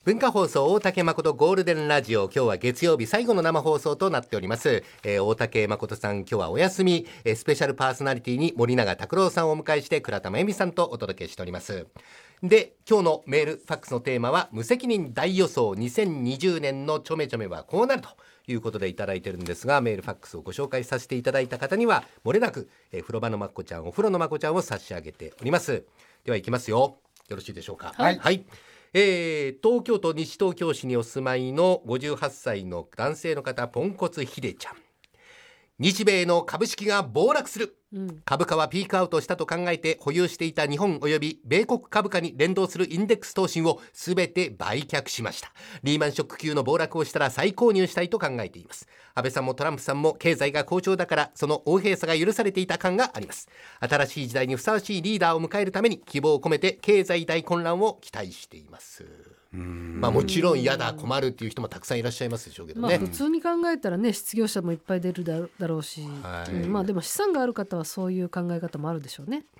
文化放送大竹誠ゴールデンラジオ、今日は月曜日最後の生放送となっております。大竹誠さん今日はお休み。スペシャルパーソナリティに森永卓郎さんをお迎えして倉田真由美さんとお届けしております。で、今日のメールファックスのテーマは無責任大予想2020年のちょめちょめはこうなるということでいただいてるんですが、メールファックスをご紹介させていただいた方には漏れなく風呂場のまっこちゃん、お風呂のまこちゃんを差し上げております。では行きますよ。よろしいでしょうか。 はい、 はい東京都西東京市にお住まいの58歳の男性の方、ポンコツヒデちゃん。日米の株式が暴落する、株価はピークアウトしたと考えて保有していた日本および米国株価に連動するインデックス投信をすべて売却しました。リーマンショック級の暴落をしたら再購入したいと考えています。安倍さんもトランプさんも経済が好調だからその横柄さが許されていた感があります。新しい時代にふさわしいリーダーを迎えるために希望を込めて経済大混乱を期待しています。もちろん嫌だ困るっていう人もたくさんいらっしゃいますでしょうけどね。 普通に考えたらね、失業者もいっぱい出るだろうし、でも資産がある方はそういう考え方もあるでしょうね。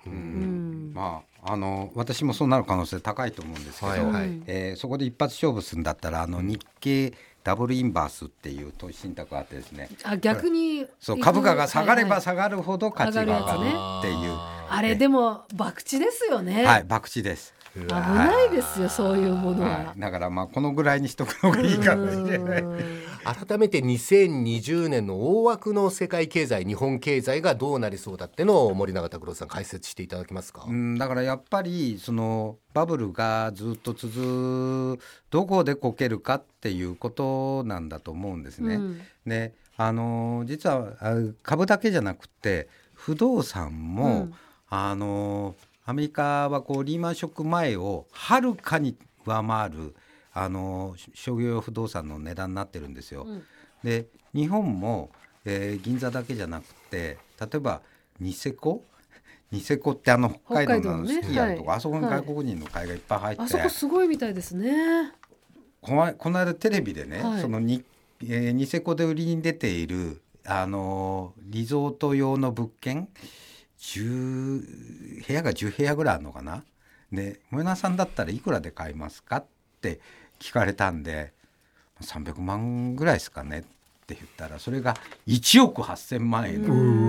私もそうなる可能性高いと思うんですけど、そこで一発勝負するんだったら日経ダブルインバースっていう投資信託があってですね、 逆にそう株価が下がれば下がるほど価値が上がるっていう、 あれでも博打ですよね。 はい、博打です。 危ないですよ、そういうものは。 だからこのぐらいにしとくのがいいかもしれない。 改めて2020年の大枠の世界経済、日本経済がどうなりそうだってのを森永卓郎さん解説していただけますか。 だからやっぱりそのバブルがずっとどこでこけるかっていうことなんだと思うんですね。で、実は株だけじゃなくて不動産も、アメリカはリーマンショック前をはるかに上回る商業不動産の値段になってるんですよ。で、日本も、銀座だけじゃなくて、例えばニセコって北海道のスキーヤーとか、あそこに外国人の買いがいっぱい入って、 あそこすごいみたいですね。 この間テレビでね、そのニセコで売りに出ているリゾート用の物件部屋が10部屋ぐらいあるのかな。で、森永さんだったらいくらで買いますかって聞かれたんで、300万ぐらいですかねって言ったら、それが1億8000万円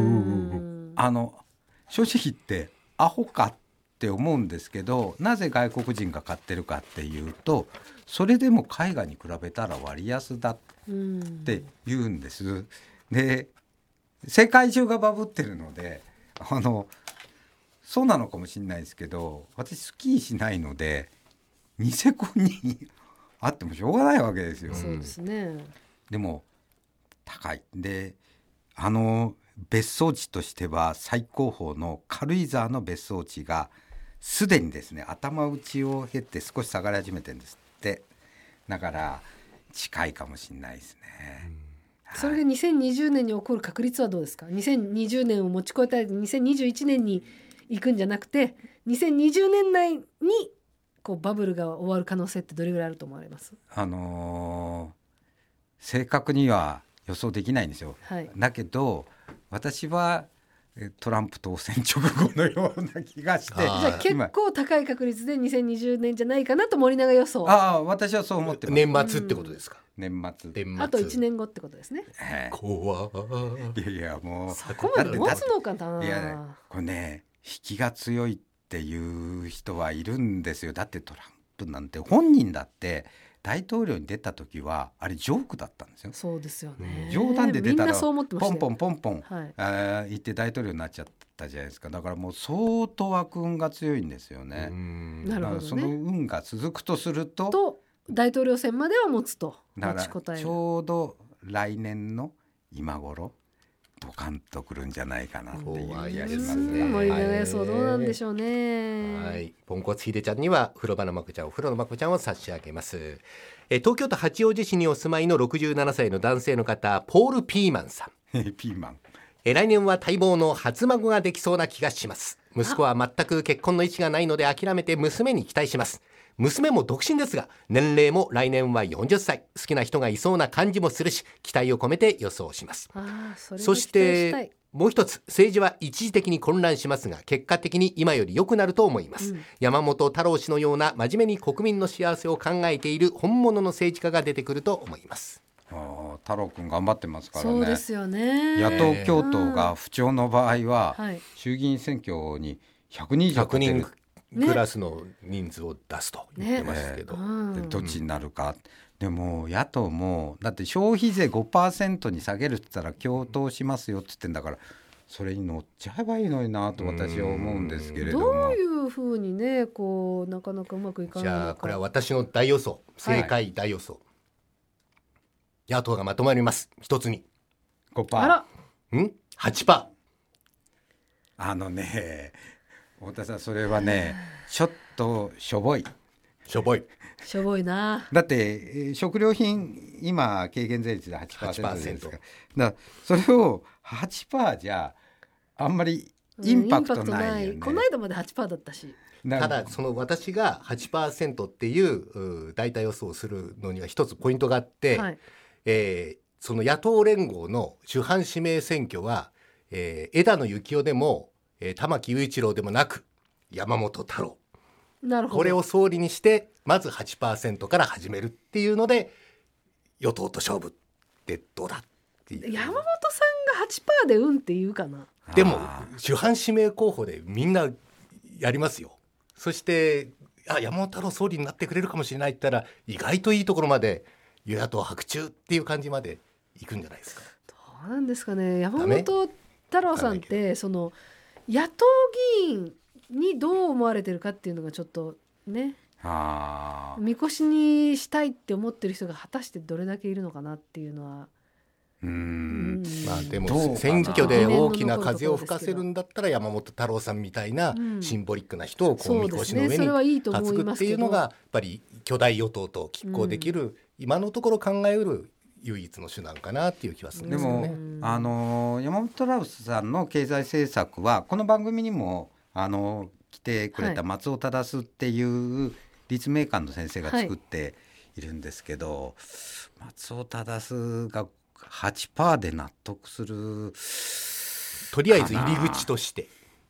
正直言ってアホかって思うんですけど、なぜ外国人が買ってるかっていうと、それでも海外に比べたら割安だって言うんです。で、世界中がバブってるのでそうなのかもしれないですけど、私スキーしないのでニセコにあってもしょうがないわけですよ。 そうですね。 でも高いで、別荘地としては最高峰の軽井沢の別荘地がすでにですね、頭打ちを経て少し下がり始めてるんですって。だから近いかもしれないですね。 それが2020年に起こる確率はどうですか。2020年を持ち越えたい、2021年に行くんじゃなくて2020年内にバブルが終わる可能性ってどれぐらいあると思われます？ 正確には予想できないんですよ。だけど私はトランプ当選直後のような気がして、 じゃあ結構高い確率で2020年じゃないかなと森永予想。 私はそう思ってます。 年末ってことですか。 年末あと1年後ってことですね。 怖いやもうそこまで持つのかな。 これね、引きが強いっていう人はいるんですよ。だってトランプなんて本人だって大統領に出た時はあれジョークだったんですよ。 そうですよね。 冗談で出たらポンポン言って大統領になっちゃったじゃないですか。だからもう相当悪運が強いんですよね。 なるほどね。 その運が続くとすると大統領選までは持つと。 だからちょうど来年の今頃ドカンとくるんじゃないかなっていう気がしますね。 森永予想どうなんでしょうね。 ポンコツヒデちゃんには風呂場のまこちゃん、お風呂のまこちゃんを差し上げます。東京都八王子市にお住まいの67歳の男性の方、ポール・ピーマンさん。 ピーマン。 来年は待望の初孫ができそうな気がします。息子は全く結婚の意思がないので諦めて娘に期待します。娘も独身ですが年齢も来年は40歳、好きな人がいそうな感じもするし期待を込めて予想します。 そしてもう一つ、政治は一時的に混乱しますが結果的に今より良くなると思います、山本太郎氏のような真面目に国民の幸せを考えている本物の政治家が出てくると思います。 太郎くん頑張ってますからね。 そうですよね。 野党共闘が不調の場合は、衆議院選挙に100人以上 100人クラスの人数を出すと言ってますけど、 でどっちになるか。でも野党もだって消費税 5% に下げるって言ったら共闘しますよって言ってんだから、それに乗っちゃえばいいのになと私は思うんですけれども、 どういうふうにねこうなかなかうまくいかないのか。 じゃあこれは私の大予想、正解大予想、野党がまとまります。一つに 5%。 あら、 8%。 太田さん、それはねちょっとしょぼいしょぼいな。 だって食料品今軽減税率で 8% ですから、だからそれを 8% じゃあんまりインパクトないよね。 この間まで 8% だったし。 ただその私が 8% っていう大体予想をするのには一つポイントがあって、その野党連合の主犯指名選挙は、枝野幸男でも、玉木雄一郎でもなく山本太郎、 なるほど。 これを総理にしてまず 8% から始めるっていうので与党と勝負ってどうだっていう。 山本さんが 8% でって言うかな。 でも主犯指名候補でみんなやりますよ。そして山本太郎総理になってくれるかもしれないって言ったら意外といいところまで与野党白昼っていう感じまでいくんじゃないですか。 どうなんですかね。山本太郎さんってその野党議員にどう思われてるかっていうのがちょっとね、みこしにしたいって思ってる人が果たしてどれだけいるのかなっていうのは。 でも選挙で大きな風を吹かせるんだったら山本太郎さんみたいなシンボリックな人をこうみこしの上に担ぐっていうのがやっぱり巨大与党と拮抗できる、今のところ考えうる唯一の手段かなっていう気はするんですよね。 でも山本太郎さんの経済政策はこの番組にも来てくれた松尾忠っていう立命館の先生が作っているんですけど、松尾忠が 8% で納得する、 とりあえず入り口として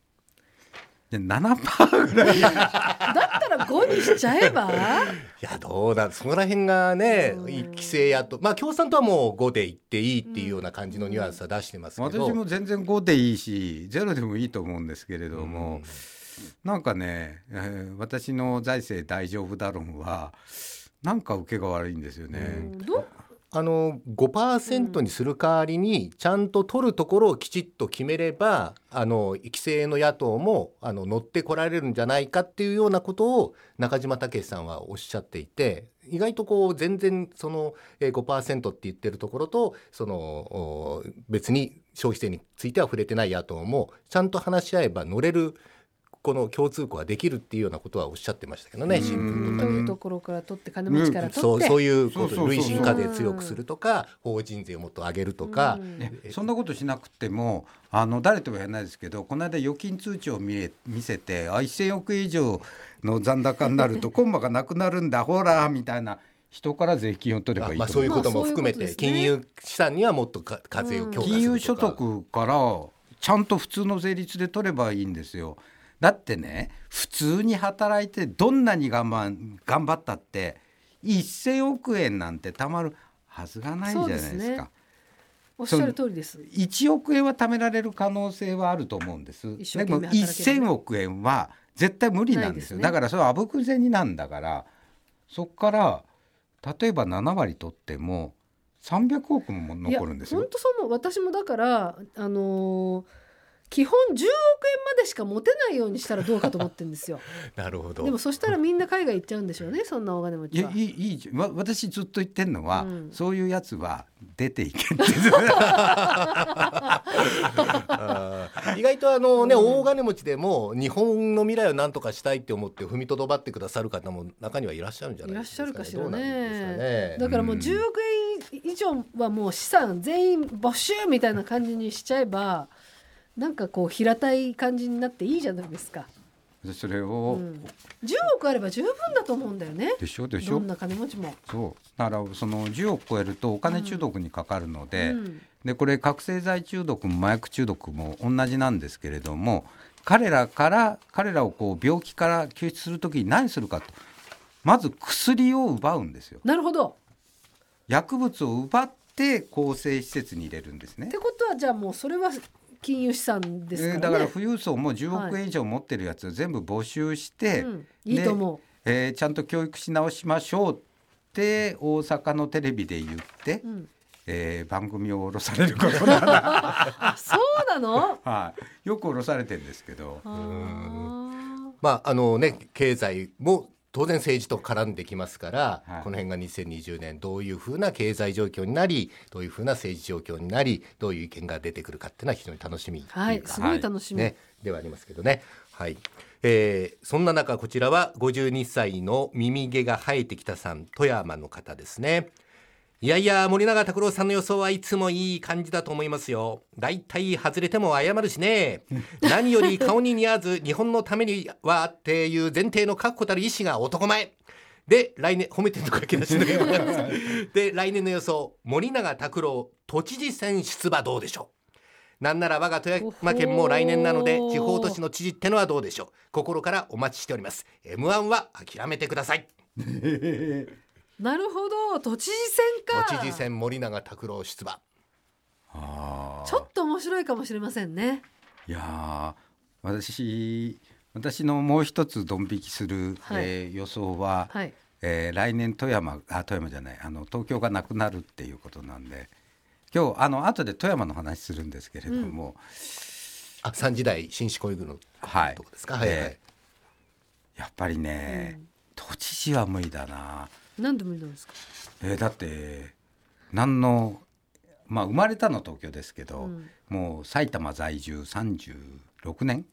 7% ぐらいだったら5にしちゃえばいやどうだ、そこら辺がね、規制やと共産党はもう5でいっていいっていうような感じのニュアンスは出してますけど、 私も全然5でいいし0でもいいと思うんですけれども、なんかね、私の財政大丈夫だ論はなんか受けが悪いんですよね。 5% にする代わりにちゃんと取るところをきちっと決めれば規制の野党も乗ってこられるんじゃないかっていうようなことを中島武さんはおっしゃっていて、意外とこう全然その 5% って言ってるところとその別に消費税については触れてない野党もちゃんと話し合えば乗れるこの共通項ができるっていうようなことはおっしゃってましたけどね、新聞とか取るで。 ところから取って金持ちから取って、 そういうこと累進課税強くするとか法人税をもっと上げるとか、 そんなことしなくても誰とは言わないですけど、この間預金通帳を見せて1000億円以上の残高になるとコンマがなくなるんだほらみたいな人から税金を取ればいいと思う。 そういうことも含めて金融資産にはもっと課税を強化するとか、 金融所得からちゃんと普通の税率で取ればいいんですよ。だってね、普通に働いてどんなに頑張ったって1000億円なんて貯まるはずがないじゃないですか。 おっしゃる通りです。 1億円は貯められる可能性はあると思うんです。でも1000億円は絶対無理なんですよ。だからそれはあぶく銭なんだから、そこから例えば7割取っても300億も残るんですよ。 本当そう思う。私もだから基本10億円までしか持てないようにしたらどうかと思ってるんですよ。 なるほど。 でもそしたらみんな海外行っちゃうんでしょうね、そんなお金持ちは。 いい私ずっと言ってるのは、そういうやつは出ていけって意外と大金持ちでも日本の未来を何とかしたいって思って踏みとどまってくださる方も中にはいらっしゃるんじゃないですかね。 いらっしゃるかしらね。 ね。 だからもう10億円以上はもう資産全員没収みたいな感じにしちゃえば、なんかこう平たい感じになっていいじゃないですか。 それを、 10億あれば十分だと思うんだよね。 でしょどんな金持ちも。 そうだからその10億超えるとお金中毒にかかるので、 でこれ覚醒剤中毒も麻薬中毒も同じなんですけれども、彼らをこう病気から救出するときに何するかと、まず薬を奪うんですよ。 なるほど。 薬物を奪って更生施設に入れるんですね。 ってことはじゃあもうそれは金融資産ですからね。 だから富裕層も10億円以上持ってるやつを全部募集して、 いいと思う、ちゃんと教育し直しましょうって大阪のテレビで言って、番組を降ろされることがあ、そうなのはい、よく降ろされてるんですけど、 まあ経済も当然政治と絡んできますから、この辺が2020年どういうふうな経済状況になり、どういうふうな政治状況になり、どういう意見が出てくるかっていうのは非常に楽しみっていうか、 はい、すごい楽しみ、 ね、ではありますけどね。はい、そんな中こちらは52歳の耳毛が生えてきたさん、富山の方ですね。いやいや、森永卓郎さんの予想はいつもいい感じだと思いますよ。だいたい外れても謝るしね。何より顔に似合わず日本のためにはっていう前提の確固たる意志が男前で、来年褒めてると書き出しのようなんですで、来年の予想、森永卓郎都知事選出馬どうでしょう。なんなら我が富山県も来年なので地方都市の知事ってのはどうでしょう。心からお待ちしております。 M1 は諦めてください。 なるほど、都知事選か。 都知事選森永卓郎出馬。 ちょっと面白いかもしれませんね。 いや私のもう一つドン引きする、予想は、来年東京がなくなるっていうことなんで、今日後で富山の話するんですけれども、 3時台新志向のとこですか。やっぱりね、都知事は無理だな。 なんで無理なんですか。 だって生まれたの東京ですけど、もう埼玉在住36年、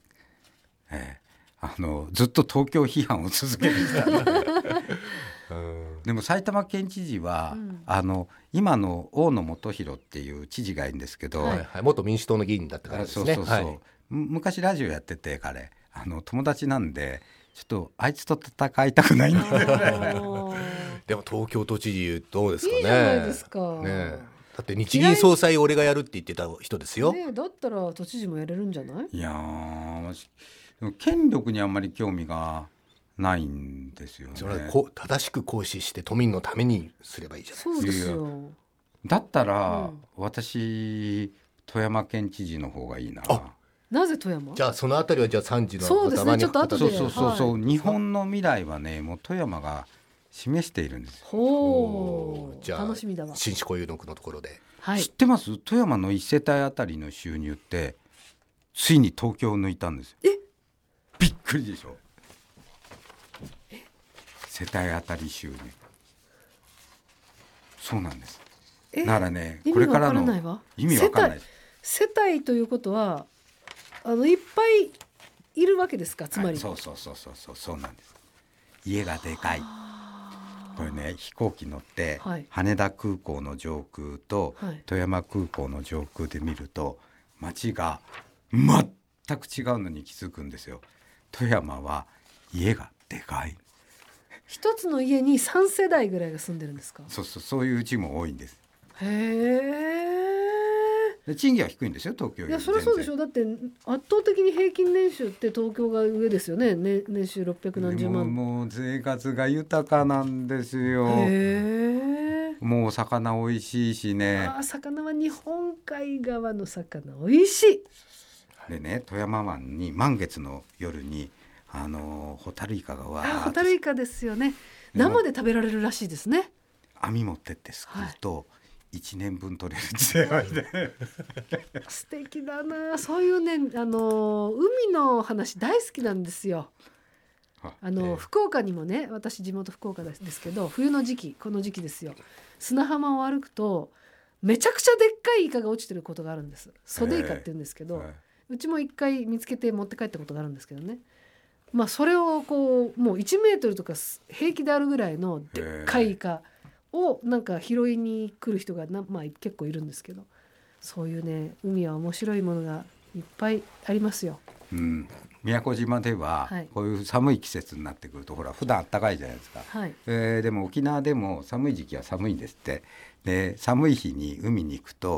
ずっと東京批判を続けてきたのででも埼玉県知事は、今の大野元弘っていう知事がいるんですけど、 元民主党の議員だったからですね。 昔ラジオやってて、彼友達なんで、ちょっとあいつと戦いたくないんだでも東京都知事どうですかね。 いいじゃないですか、 だって日銀総裁俺がやるって言ってた人ですよ、 だったら都知事もやれるんじゃない。 いや権力にあんまり興味がないんですよね。 それは正しく行使して都民のためにすればいいじゃないですか。 そうですよ。 だったら、私富山県知事の方がいいな。 なぜ富山。 じゃあそのあたりはじゃあ3時のそうですね、ちょっと後で。 日本の未来はね、もう富山が示しているんですよ。 じゃあ楽しみだわ。 新志向有の区のところで、 知ってます？富山の1世帯あたりの収入ってついに東京を抜いたんですよ。びっくりでしょ。世帯あたり収入、そうなんです。だからね、これからの意味わかんない。 世帯ということはいっぱいいるわけですか、つまり。 そうなんです。家がでかい。これね、飛行機乗って、羽田空港の上空と、富山空港の上空で見ると街が全く違うのに気づくんですよ。富山は家がでかい。 一つの家に3世代ぐらいが住んでるんですか。 そういううちも多いんです。賃金は低いんですよ、東京より。 いや、そりゃそうでしょ。だって圧倒的に平均年収って東京が上ですよね。年収600何十万。 もう生活が豊かなんですよ。もう魚美味しいしね。 魚は日本海側の魚美味しい。 でね、富山湾に満月の夜にホタルイカがホタルイカですよね。生で食べられるらしいですね。 網持ってってすくうと、1年分取れるって言って素敵だな。そういうね、海の話大好きなんですよ。福岡にもね、私地元福岡ですけど、冬の時期、この時期ですよ、砂浜を歩くとめちゃくちゃでっかいイカが落ちてることがあるんです。ソデイカって言うんですけど、うちも一回見つけて持って帰ったことがあるんですけどね。それをもう1メートルとか平気であるぐらいのでっかいイカをなんか拾いに来る人が結構いるんですけど、そういうね、海は面白いものがいっぱいありますよ。 宮古島では、こういう寒い季節になってくると、ほら普段暖かいじゃないですか、でも沖縄でも寒い時期は寒いんですって。で寒い日に海に行くと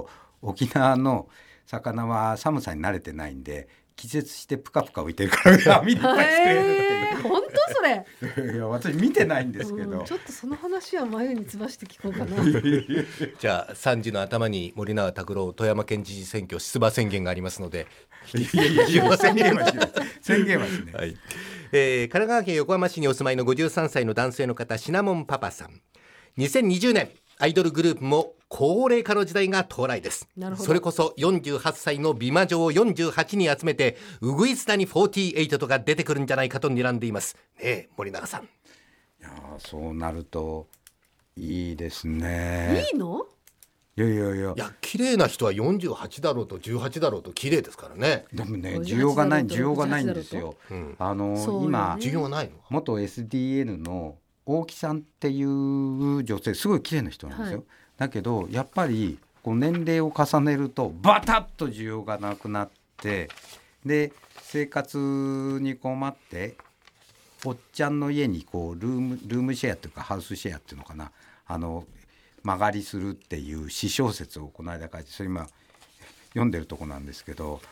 沖縄の魚は寒さに慣れてないんで気絶してプカプカ浮いてるから網でいっぱい作れるっていう本当それいや私見てないんですけど、 ちょっとその話は眉につばして聞こうかなじゃあ3時の頭に森永卓郎富山県知事選挙出馬宣言がありますので宣言はしない宣言はしない、 はい神奈川県横浜市にお住まいの53歳の男性の方シナモンパパさん。2020年アイドルグループも高齢化の時代が到来です。それこそ48歳の美魔女を48に集めてウグイス谷48とか出てくるんじゃないかと睨んでいますねえ森永さん。いやそうなるといいですね。 いいの？ いや綺麗な人は48だろうと18だろうと綺麗ですからね。 でもね需要がないんですよ、 うん、 今需要がないの。 元 SDN の大木さんっていう女性すごい綺麗な人なんですよ、はい、だけどやっぱりこう年齢を重ねるとバタッと需要がなくなってで生活に困っておっちゃんの家にこうルームシェアというかハウスシェアっていうのかな間借りするっていう私小説をこの間書いてそれ今読んでるとこなんですけど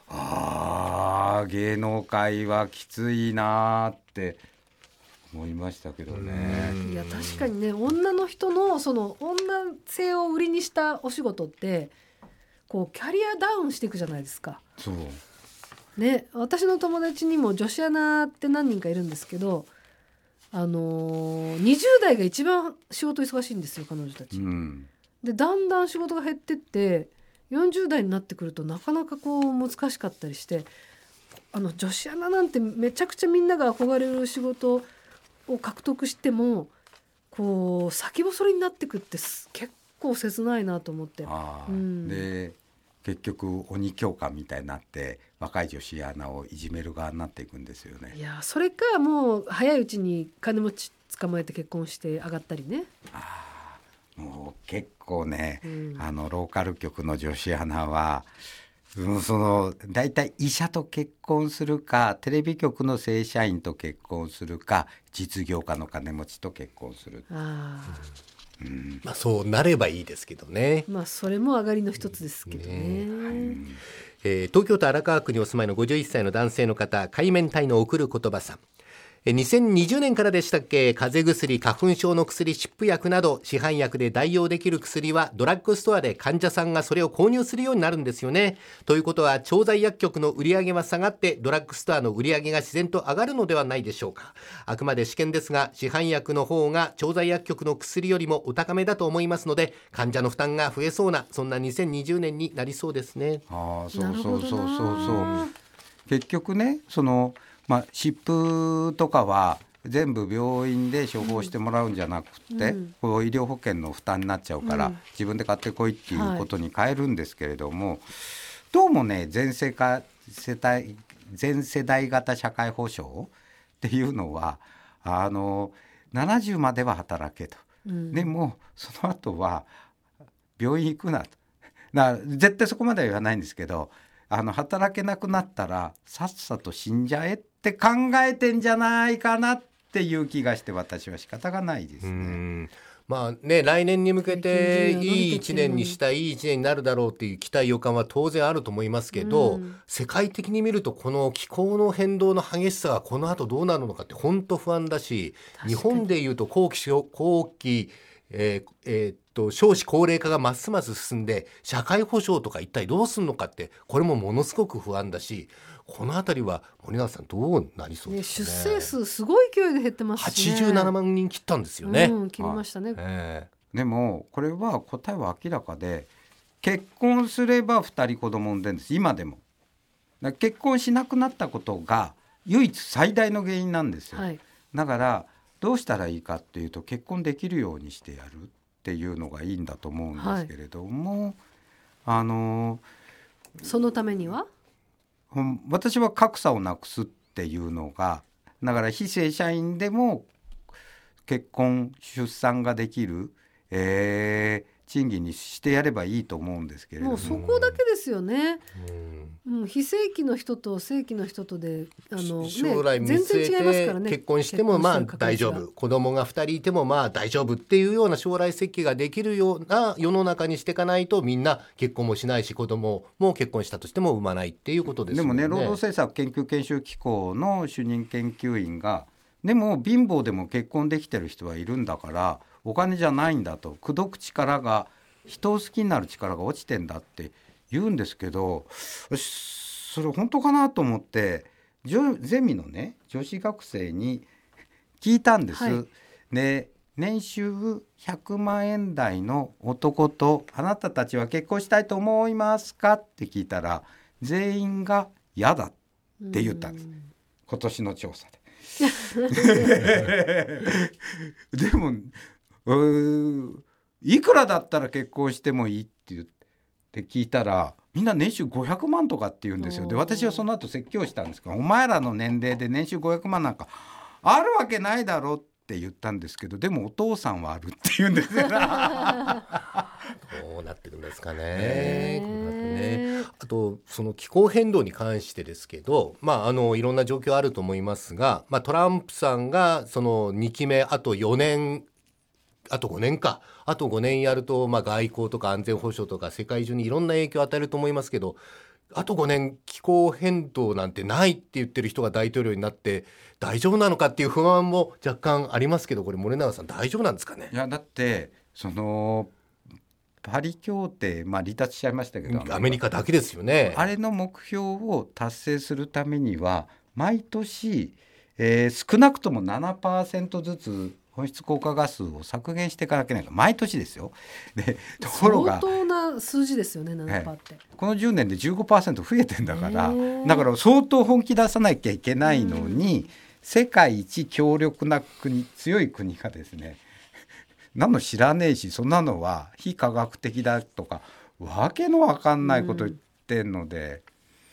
芸能界はきついなって思いましたけどね。 いや確かにね女の人のその女性を売りにしたお仕事ってこうキャリアダウンしていくじゃないですか。 そうね、私の友達にも女子アナって何人かいるんですけど20代が一番仕事忙しいんですよ彼女たち、でだんだん仕事が減ってって40代になってくるとなかなかこう難しかったりして女子アナなんてめちゃくちゃみんなが憧れる仕事を獲得してもこう先細りになってくって結構切ないなと思って、 で結局鬼教官みたいになって若い女子アナをいじめる側になっていくんですよね。 いやそれかもう早いうちに金持ち捕まえて結婚して上がったりね。 もう結構ね、ローカル局の女子アナはだいたい医者と結婚するかテレビ局の正社員と結婚するか実業家の金持ちと結婚する。 そうなればいいですけどね。 それも上がりの一つですけどね。 東京都荒川区にお住まいの51歳の男性の方海面体の送る言葉さん。2020年からでしたっけ風邪薬花粉症の薬湿布薬など市販薬で代用できる薬はドラッグストアで患者さんがそれを購入するようになるんですよね。ということは調剤薬局の売り上げは下がってドラッグストアの売り上げが自然と上がるのではないでしょうか。あくまで試験ですが市販薬の方が調剤薬局の薬よりもお高めだと思いますので患者の負担が増えそうなそんな2020年になりそうですね。 そう結局ね湿布とかは全部病院で処方してもらうんじゃなくて、こう医療保険の負担になっちゃうから、自分で買ってこいっていうことに変えるんですけれども、どうもね全世代型社会保障っていうのは70までは働けと、でもその後は病院行くなと絶対そこまでは言わないんですけど働けなくなったらさっさと死んじゃえって考えてんじゃないかなっていう気がして私は仕方がないですね。 来年に向けていい1年にしたいい1年になるだろうっていう期待予感は当然あると思いますけど、世界的に見るとこの気候の変動の激しさがこの後どうなるのかって本当不安だし、日本でいうと後期少子高齢化がますます進んで社会保障とか一体どうするのかってこれもものすごく不安だし、このあたりは森永さんどうなりそうですかね。 出生数すごい勢いで減ってますしね。 87万人切ったんですよね。 切りましたね。 でもこれは答えは明らかで結婚すれば2人子供産んでるんです。今でも結婚しなくなったことが唯一最大の原因なんですよ、だからどうしたらいいかっていうと結婚できるようにしてやるっていうのがいいんだと思うんですけれども、 そのためには私は格差をなくすっていうのがだから非正社員でも結婚出産ができる、自賃金にしてやればいいと思うんですけれども、 もうそこだけですよね。非正規の人と正規の人とで将来見据えて結婚してもまあ大丈夫、子供が2人いてもまあ大丈夫っていうような将来設計ができるような世の中にしていかないと、みんな結婚もしないし子供も結婚したとしても産まないっていうことですよね。 でもね、労働政策研究研修機構の主任研究員が、でも貧乏でも結婚できてる人はいるんだからお金じゃないんだと、口説く力が、人を好きになる力が落ちてんだって言うんですけど、それ本当かなと思ってゼミのね女子学生に聞いたんです、はい、で年収100万円台の男とあなたたちは結婚したいと思いますかって聞いたら全員が嫌だって言ったんです、今年の調査ででもいくらだったら結婚してもいいって言って聞いたらみんな年収500万とかって言うんですよ。で私はその後説教したんですが、お前らの年齢で年収500万なんかあるわけないだろって言ったんですけど、でもお父さんはあるって言うんですよどうなってるんですかね。あとその気候変動に関してですけど、いろんな状況あると思いますが、トランプさんがその2期目あと5年やると、外交とか安全保障とか世界中にいろんな影響を与えると思いますけど、あと5年気候変動なんてないって言ってる人が大統領になって大丈夫なのかっていう不安も若干ありますけど、これ森永さん大丈夫なんですかね。 いやだってそのパリ協定、離脱しちゃいましたけど、 アメリカだけですよね。 あれの目標を達成するためには毎年、少なくとも 7% ずつ温室効果ガスを削減していかなきゃいけないから、毎年ですよ。でところが相当な数字ですよね、7%って、 この10年で 15% 増えてんだから、だから相当本気出さなきゃいけないのに、世界一強力な国、強い国がですね、何の知らねえし、そんなのは非科学的だとかわけのわかんないこと言ってんので、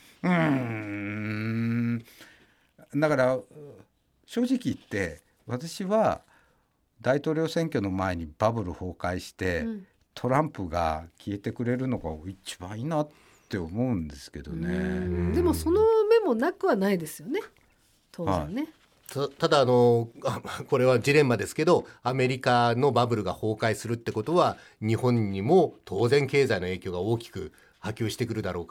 だから正直言って私は大統領選挙の前にバブル崩壊して、トランプが消えてくれるのが一番いいなって思うんですけどね。 でもその目もなくはないですよね、当然ね。 ただこれはジレンマですけど、アメリカのバブルが崩壊するってことは日本にも当然経済の影響が大きく波及してくるだろうから、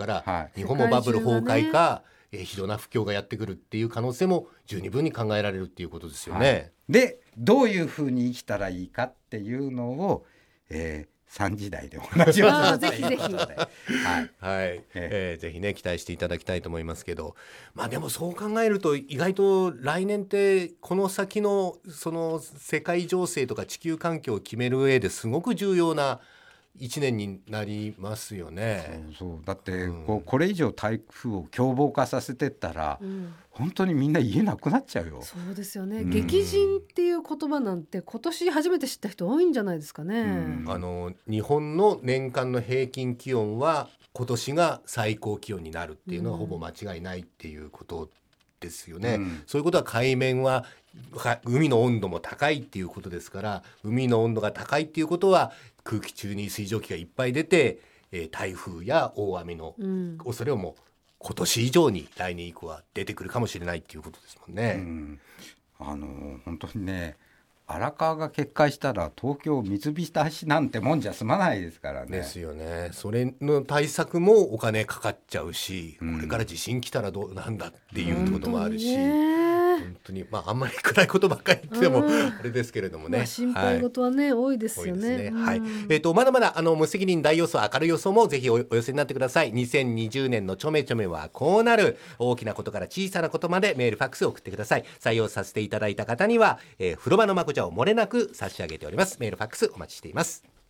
日本もバブル崩壊か、非常な不況がやってくるっていう可能性も十二分に考えられるっていうことですよね。 でどういうふうに生きたらいいかっていうのを、3時台でお話をさせていただきますのでぜひね期待していただきたいと思いますけど、でもそう考えると意外と来年ってこの先のその世界情勢とか地球環境を決める上ですごく重要な1年になりますよね。 そうだってこれ以上台風を凶暴化させてったら、本当にみんな家なくなっちゃうよ。 そうですよね、激甚っていう言葉なんて今年初めて知った人多いんじゃないですかね。 日本の年間の平均気温は今年が最高気温になるっていうのはほぼ間違いないっていうことですよね。そういうことは海面は海の温度も高いっていうことですから、海の温度が高いっていうことは空気中に水蒸気がいっぱい出て、台風や大雨の恐れをも今年以上に来年以降は出てくるかもしれないっていうことですもんね。 本当にね、荒川が決壊したら東京水浸しなんてもんじゃ済まないですからね。 ですよね。それの対策もお金かかっちゃうし、これから地震来たらどうなんだっていうこともあるし、本当にあんまり暗いことばっかり言ってもあれですけれどもね、 心配事はね、多いですよね。 まだまだ無責任大予想、明るい予想もぜひお寄せになってください。2020年のちょめちょめはこうなる、大きなことから小さなことまでメールファックスを送ってください。採用させていただいた方には、風呂場のまこちゃんを漏れなく差し上げております。メールファックスお待ちしています。